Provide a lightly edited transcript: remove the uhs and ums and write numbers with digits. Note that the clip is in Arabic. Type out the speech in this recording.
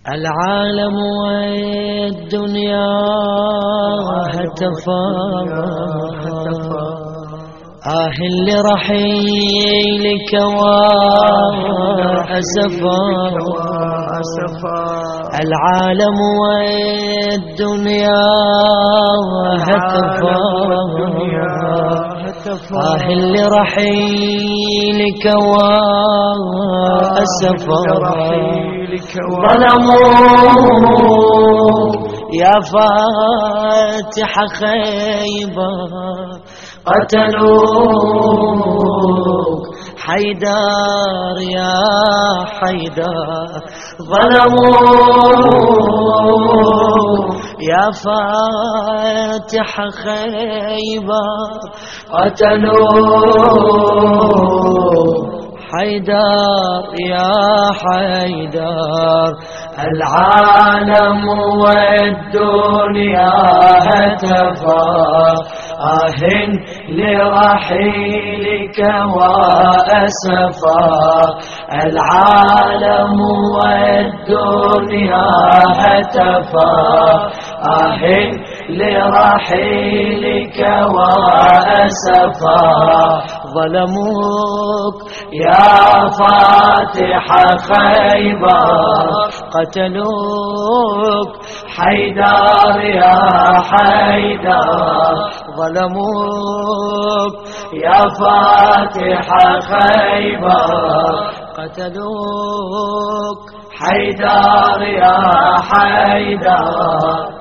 العالم والدنيا هتفا اللي رحيلك وأسفا العالم والدنيا هتفا اللي رحيلك وأسفا ظلموا يا فاتح خيبر قتلوك حيدر يا حيدر ظلموا يا فاتح خيبر قتلوك حيدر يا حيدر العالم والدنيا هتفا لرحيلك وأسفا العالم والدنيا هتفا لرحيلك وأسفا ظلموك يا فاتح خيبر قتلوك حيدر يا حيدر ظلموك يا فاتح خيبر قتلوك حيدر يا حيدر